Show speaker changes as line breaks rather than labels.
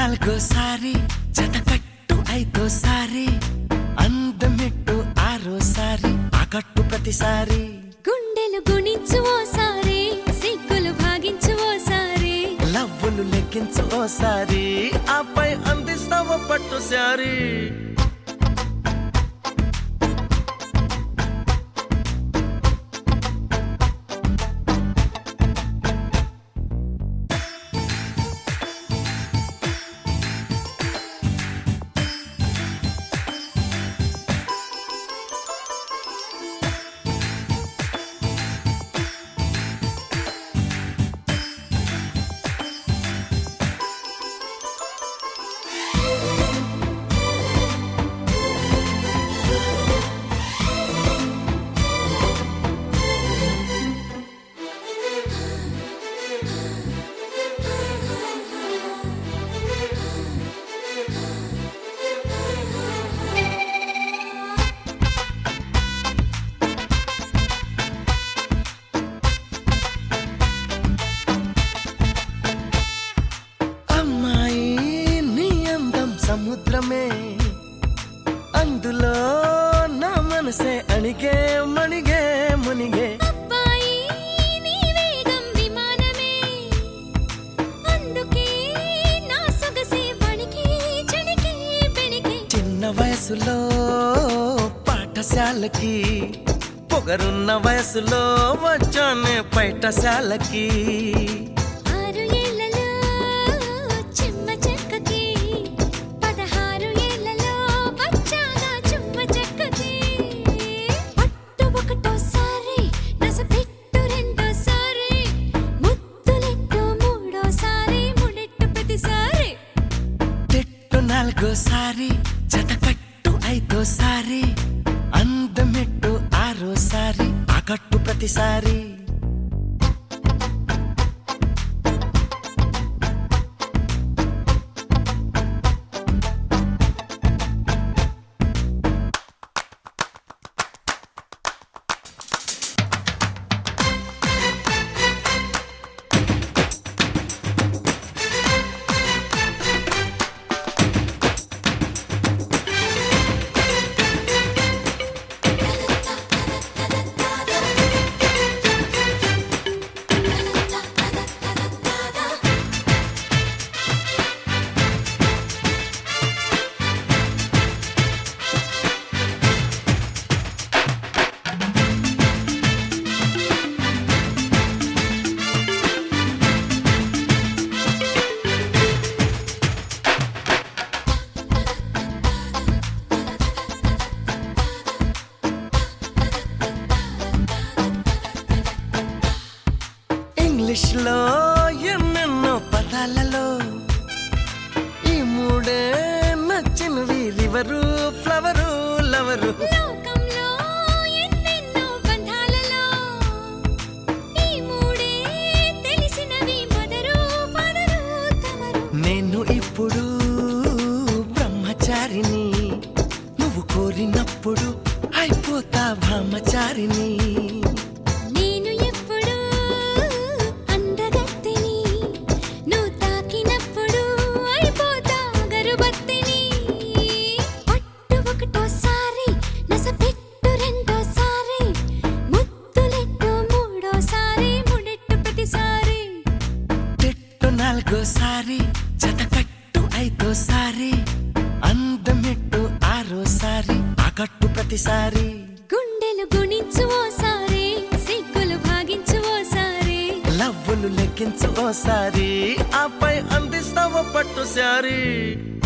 నాలుగోసారి జతకట్టు ఐదోసారి అందమెట్టు ఆరోసారి ఆకట్టు ప్రతిసారి
గుండెలు గుణించు ఓసారి సిగ్గులు భాగించు ఓసారి
లవ్వులు లెక్కించు ఓసారి ఆపై అందిస్తావు పట్టు సారి సముద్రమే అందులో నా మనసే అణిగే మణిగే మునిగే
అబ్బాయి నీ వేగం విమానమే అందుకే నా సొగసే వణికి చణికి బెణికి
చిన్న వయసులో పాఠశాలకి పొగరున్న వయసులో వచ్చానే పైటశాలకి నాలుగోసారి జతకట్టు ఐదోసారి అందమెట్టు ఆరోసారి ఆకట్టు ప్రతిసారి ఇంగ్లీష్లో ఎన్నెన్నో పదాలలో ఈ మూడే నచ్చినవి రివరు ఫ్లవరు లవరు
లోకంలో ఎన్నెన్నో బంధాలలో ఈ మూడే తెలిసినవి మదరు ఫాదరు తమరు
నేను ఇప్పుడు బ్రహ్మచారిని నువ్వు కోరినప్పుడు అయిపోతా బ్రహ్మచారిని నాలుగోసారి జతకట్టు ఐదోసారి అందమెట్టు ఆరోసారి ఆకట్టు ప్రతిసారి
గుండెలు గుణించు ఓసారి సిగ్గులు భాగించు ఓసారి
లవ్వులు లెక్కించు ఓసారి ఆపై అందిస్తావు పట్టు సారి